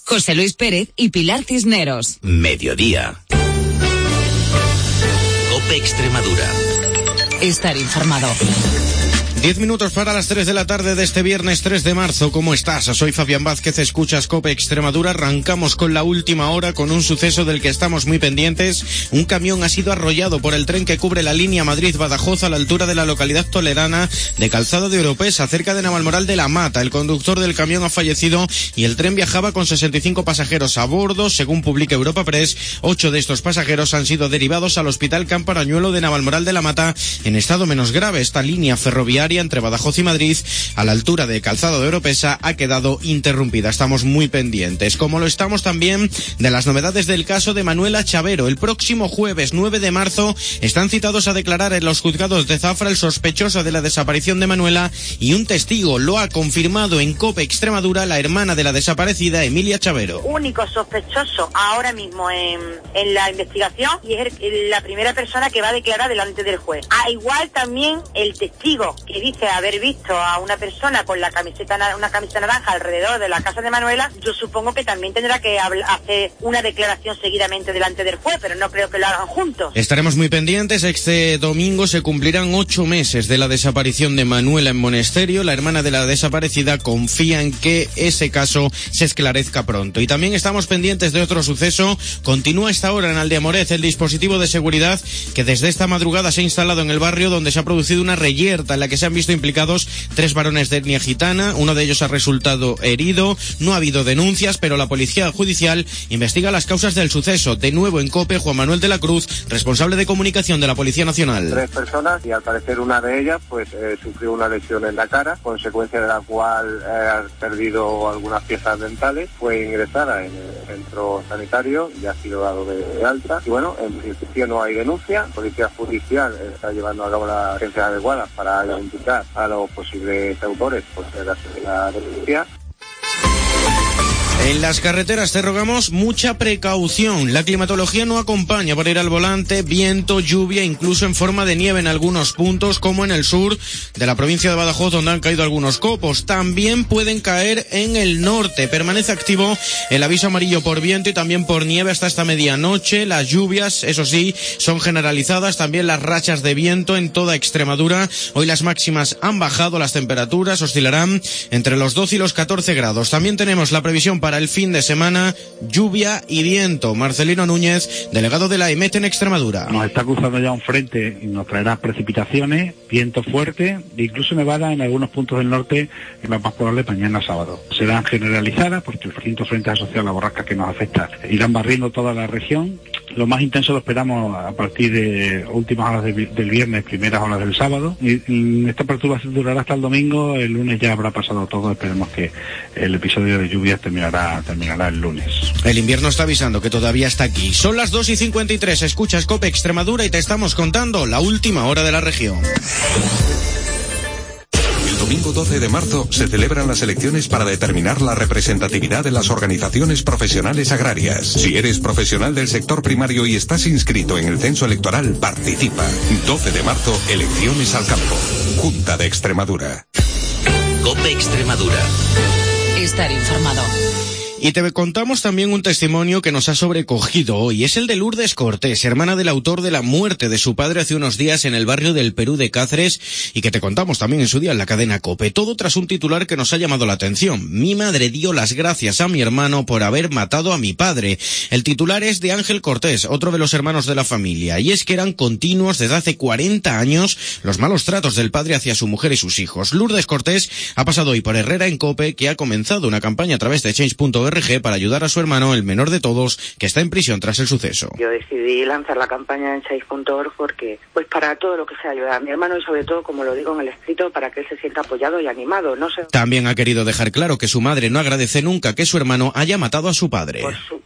José Luis Pérez y Pilar Cisneros. Mediodía. COPE Extremadura. Estar informado. 10 minutos para las 3 de la tarde de este viernes 3 de marzo. ¿Cómo estás? Soy Fabián Vázquez, escuchas COPE Extremadura. Arrancamos con la última hora con un suceso del que estamos muy pendientes. Un camión ha sido arrollado por el tren que cubre la línea Madrid-Badajoz a la altura de la localidad toledana de Calzado de Oropesa, cerca de Navalmoral de la Mata. El conductor del camión ha fallecido y el tren viajaba con 65 pasajeros a bordo. Según publica Europa Press, 8 de estos pasajeros han sido derivados al Hospital Camparañuelo de Navalmoral de la Mata en estado menos grave. Esta línea ferroviaria entre Badajoz y Madrid, a la altura de Calzado de Oropesa, ha quedado interrumpida. Estamos muy pendientes, como lo estamos también de las novedades del caso de Manuela Chavero. El próximo jueves 9 de marzo están citados a declarar en los juzgados de Zafra el sospechoso de la desaparición de Manuela y un testigo. Lo ha confirmado en COPE Extremadura la hermana de la desaparecida, Emilia Chavero. Único sospechoso ahora mismo en la investigación, y es la primera persona que va a declarar delante del juez. A igual también el testigo que dice haber visto a una persona con una camiseta naranja alrededor de la casa de Manuela. Yo supongo que también tendrá que hacer una declaración seguidamente delante del juez, pero no creo que lo hagan juntos. Estaremos muy pendientes. Este domingo se cumplirán 8 meses de la desaparición de Manuela en Monesterio. La hermana de la desaparecida confía en que ese caso se esclarezca pronto. Y también estamos pendientes de otro suceso. Continúa esta hora en Aldeamorez el dispositivo de seguridad que desde esta madrugada se ha instalado en el barrio, donde se ha producido una reyerta en la que se han visto implicados 3 varones de etnia gitana. Uno de ellos ha resultado herido. No ha habido denuncias, pero la policía judicial investiga las causas del suceso. De nuevo en COPE, Juan Manuel de la Cruz, responsable de comunicación de la Policía Nacional. 3 personas y al parecer una de ellas sufrió una lesión en la cara, consecuencia de la cual ha perdido algunas piezas dentales. Fue ingresada en el centro sanitario y ha sido dado de alta. Y bueno, en principio no hay denuncia. La Policía Judicial está llevando a cabo las agencias adecuadas para identificar a los posibles autores por si acaso de la denuncia. En las carreteras te rogamos mucha precaución. La climatología no acompaña para ir al volante. Viento, lluvia, incluso en forma de nieve en algunos puntos, como en el sur de la provincia de Badajoz, donde han caído algunos copos. También pueden caer en el norte. Permanece activo el aviso amarillo por viento y también por nieve hasta esta medianoche. Las lluvias, eso sí, son generalizadas. También las rachas de viento en toda Extremadura. Hoy las máximas han bajado, las temperaturas oscilarán entre los 12 y los 14 grados. También tenemos la previsión para el fin de semana, lluvia y viento. Marcelino Núñez, delegado de la EMET en Extremadura. Nos está cruzando ya un frente y nos traerá precipitaciones, viento fuerte e incluso nevada en algunos puntos del norte, y lo más probable mañana sábado. Serán generalizadas porque el distintos frentes asociados a la borrasca que nos afecta irán barriendo toda la región. Lo más intenso lo esperamos a partir de últimas horas del viernes, primeras horas del sábado. Y esta perturbación durará hasta el domingo. El lunes ya habrá pasado todo. Esperemos que el episodio de lluvias terminará el lunes. El invierno está avisando que todavía está aquí. Son las 2:53. Escuchas COPE Extremadura y te estamos contando la última hora de la región. Domingo 12 de marzo se celebran las elecciones para determinar la representatividad de las organizaciones profesionales agrarias. Si eres profesional del sector primario y estás inscrito en el censo electoral, participa. 12 de marzo, elecciones al campo. Junta de Extremadura. COPE Extremadura. Estar informado. Y te contamos también un testimonio que nos ha sobrecogido hoy. Es el de Lourdes Cortés, hermana del autor de la muerte de su padre hace unos días en el barrio del Perú de Cáceres, y que te contamos también en su día en la cadena COPE. Todo tras un titular que nos ha llamado la atención. Mi madre dio las gracias a mi hermano por haber matado a mi padre. El titular es de Ángel Cortés, otro de los hermanos de la familia. Y es que eran continuos desde hace 40 años los malos tratos del padre hacia su mujer y sus hijos. Lourdes Cortés ha pasado hoy por Herrera en COPE, que ha comenzado una campaña a través de Change.org para ayudar a su hermano, el menor de todos, que está en prisión tras el suceso. Yo decidí lanzar la campaña en Change.org porque, para todo lo que sea ayudar a mi hermano y sobre todo, como lo digo en el escrito, para que él se sienta apoyado y animado. También ha querido dejar claro que su madre no agradece nunca que su hermano haya matado a su padre. Por supuesto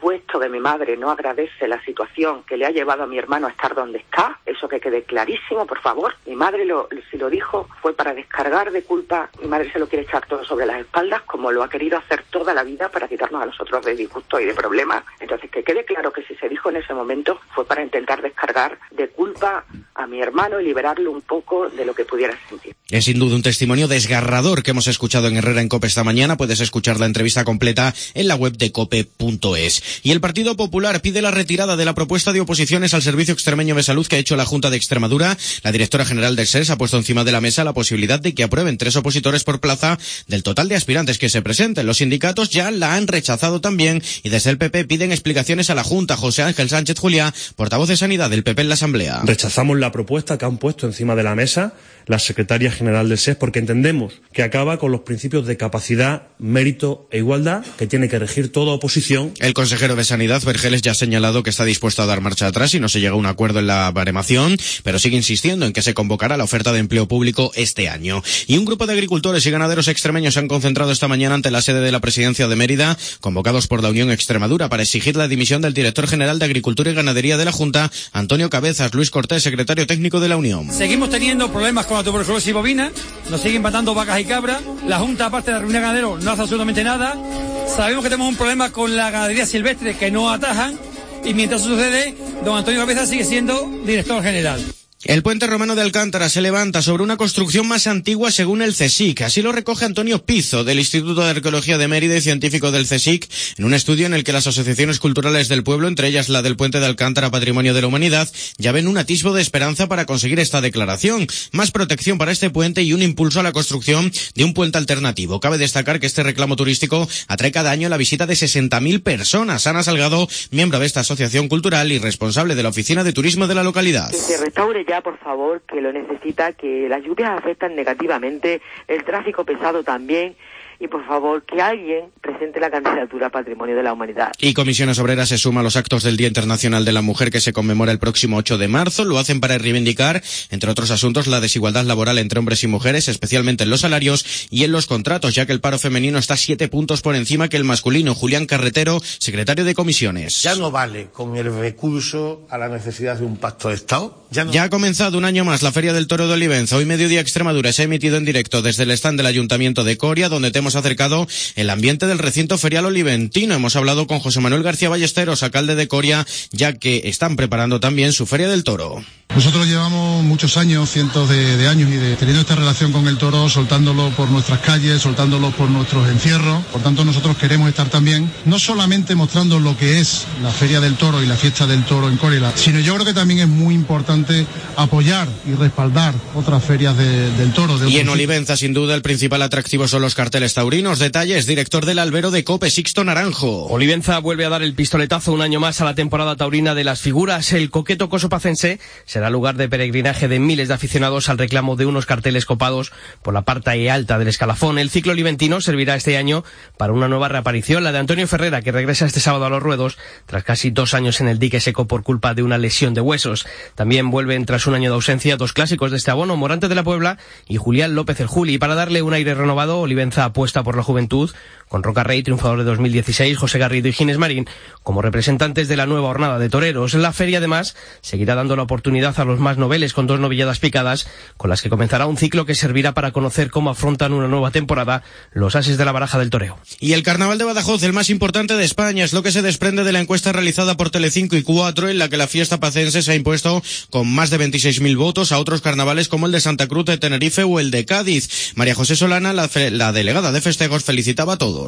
de mi madre no agradece la situación que le ha llevado a mi hermano a estar donde está, eso que quede clarísimo, por favor. Mi madre, si lo dijo, fue para descargar de culpa. Mi madre se lo quiere echar todo sobre las espaldas, como lo ha querido hacer toda la vida para quitarnos a nosotros de disgustos y de problemas. Entonces, que quede claro que si se dijo en ese momento fue para intentar descargar de culpa a mi hermano y liberarlo un poco de lo que pudiera sentir. Es sin duda un testimonio desgarrador que hemos escuchado en Herrera en COPE esta mañana. Puedes escuchar la entrevista completa en la web de cope.es. Y el Partido Popular pide la retirada de la propuesta de oposiciones al Servicio Extremeño de Salud que ha hecho la Junta de Extremadura. La directora general del SES ha puesto encima de la mesa la posibilidad de que aprueben 3 opositores por plaza del total de aspirantes que se presenten. Los sindicatos ya la han rechazado también y desde el PP piden explicaciones a la Junta. José Ángel Sánchez Juliá, portavoz de Sanidad del PP en la Asamblea. Rechazamos la propuesta que han puesto encima de la mesa la secretaria general del SES porque entendemos que acaba con los principios de capacidad, mérito e igualdad que tiene que regir toda oposición. El consejero de Sanidad, Vergeles, ya ha señalado que está dispuesto a dar marcha atrás y no se llega a un acuerdo en la baremación, pero sigue insistiendo en que se convocará la oferta de empleo público este año. Y un grupo de agricultores y ganaderos extremeños se han concentrado esta mañana ante la sede de la Presidencia de Mérida, convocados por la Unión Extremadura para exigir la dimisión del director general de Agricultura y Ganadería de la Junta, Antonio Cabezas. Luis Cortés, secretario técnico de la Unión. Seguimos teniendo problemas con la tuberculosis bovina, nos siguen matando vacas y cabras, la Junta, aparte de reunir ganaderos, no hace absolutamente nada. Sabemos que tenemos un problema con la ganadería silvestre que no atajan, y mientras eso sucede, don Antonio Cabezas sigue siendo director general. El puente romano de Alcántara se levanta sobre una construcción más antigua según el CSIC. Así lo recoge Antonio Pizzo, del Instituto de Arqueología de Mérida y científico del CSIC, en un estudio en el que las asociaciones culturales del pueblo, entre ellas la del puente de Alcántara Patrimonio de la Humanidad, ya ven un atisbo de esperanza para conseguir esta declaración. Más protección para este puente y un impulso a la construcción de un puente alternativo. Cabe destacar que este reclamo turístico atrae cada año la visita de 60.000 personas. Ana Salgado, miembro de esta asociación cultural y responsable de la oficina de turismo de la localidad. Que se restaure ya, por favor, que lo necesita, que las lluvias afectan negativamente, el tráfico pesado también, y por favor que alguien presente la candidatura a Patrimonio de la Humanidad. Y Comisiones Obreras se suma a los actos del Día Internacional de la Mujer que se conmemora el próximo 8 de marzo. Lo hacen para reivindicar, entre otros asuntos, la desigualdad laboral entre hombres y mujeres, especialmente en los salarios y en los contratos, ya que el paro femenino está 7 puntos por encima que el masculino. Julián Carretero, secretario de Comisiones. Ya no vale con el recurso a la necesidad de un pacto de Estado. Ya ha comenzado un año más la Feria del Toro de Olivenza. Hoy Mediodía Extremadura se ha emitido en directo desde el stand del Ayuntamiento de Coria, donde te hemos acercado el ambiente del recinto ferial oliventino. Hemos hablado con José Manuel García Ballesteros, alcalde de Coria, ya que están preparando también su Feria del Toro. Nosotros llevamos muchos años, cientos de años, teniendo esta relación con el toro, soltándolo por nuestras calles, soltándolo por nuestros encierros. Por tanto, nosotros queremos estar también, no solamente mostrando lo que es la Feria del Toro y la Fiesta del Toro en Coria, sino yo creo que también es muy importante apoyar y respaldar otras ferias del toro. Y en Olivenza, sin duda, el principal atractivo son los carteles taurinos. Detalles, director del albero de COPE, Sixto Naranjo. Olivenza vuelve a dar el pistoletazo un año más a la temporada taurina de las figuras. El coqueto coso pacense será lugar de peregrinaje de miles de aficionados al reclamo de unos carteles copados por la parte alta del escalafón. El ciclo oliventino servirá este año para una nueva reaparición, la de Antonio Ferrera, que regresa este sábado a los ruedos tras casi 2 años en el dique seco por culpa de una lesión de huesos. También vuelven tras un año de ausencia 2 clásicos de este abono, Morante de la Puebla y Julián López el Juli. Para darle un aire renovado, Olivenza apuesta por la juventud, con Roca Rey, triunfador de 2016, José Garrido y Ginés Marín como representantes de la nueva hornada de toreros. La feria, además, seguirá dando la oportunidad a los más noveles con 2 novilladas picadas, con las que comenzará un ciclo que servirá para conocer cómo afrontan una nueva temporada los ases de la baraja del toreo. Y el Carnaval de Badajoz, el más importante de España, es lo que se desprende de la encuesta realizada por Telecinco y 4, en la que la fiesta pacense se ha impuesto con más de 26.000 votos a otros carnavales como el de Santa Cruz de Tenerife o el de Cádiz. María José Solana, la delegada de festejos, felicitaba a todos.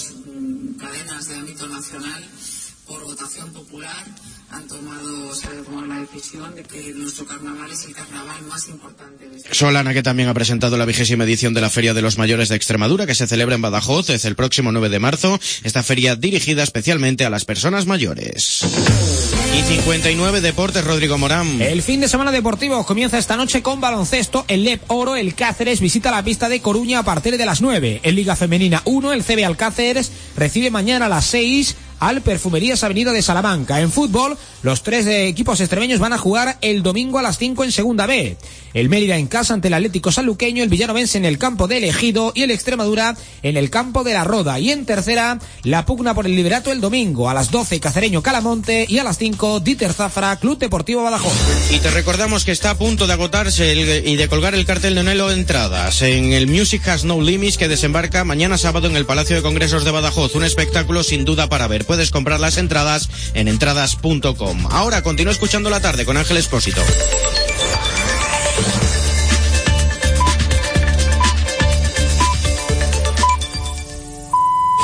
Cadenas de ámbito nacional, por votación popular, han tomado la decisión de que nuestro carnaval es el carnaval más importante de España. Solana, que también ha presentado la 20ª edición de la Feria de los Mayores de Extremadura, que se celebra en Badajoz desde el próximo 9 de marzo. Esta feria dirigida especialmente a las personas mayores. Y 59 Deportes, Rodrigo Morán. El fin de semana deportivo comienza esta noche con baloncesto. El LEP Oro, el Cáceres, visita la pista de Coruña a partir de las 9. En Liga Femenina 1, el CB Alcáceres recibe mañana a las 6 al Perfumerías Avenida de Salamanca. En fútbol, los 3 equipos extremeños van a jugar el domingo a las 5 en Segunda B. El Mérida en casa ante el Atlético Sanluqueño, el Villanovense en el campo de Ejido y el Extremadura en el campo de La Roda. Y en tercera, la pugna por el liderato el domingo a las 12 Cacereño Calamonte y a las 5 Dieter Zafra Club Deportivo Badajoz. Y te recordamos que está a punto de agotarse y de colgar el cartel de Nelo de entradas en el Music Has No Limits, que desembarca mañana sábado en el Palacio de Congresos de Badajoz. Un espectáculo sin duda para ver. Puedes comprar las entradas en entradas.com. Ahora continúa escuchando La Tarde con Ángel Expósito.